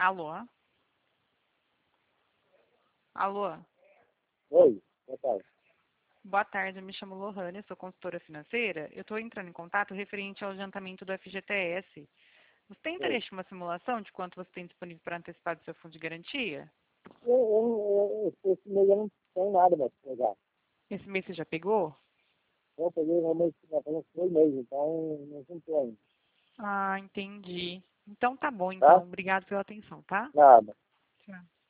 Alô? Alô? Oi, boa tarde. Boa tarde, eu me chamo Lohane, sou consultora financeira. Eu estou entrando em contato referente ao adiantamento do FGTS. Você tem interesse em uma simulação de quanto você tem disponível para antecipar do seu fundo de garantia? Esse mês eu não tenho nada mais pra pegar. Esse mês você já pegou? Eu peguei realmente já faz uns 3 meses, então não juntou ainda. Ah, entendi. Então tá bom, Tá? então. Obrigado pela atenção, tá? Nada. Tchau.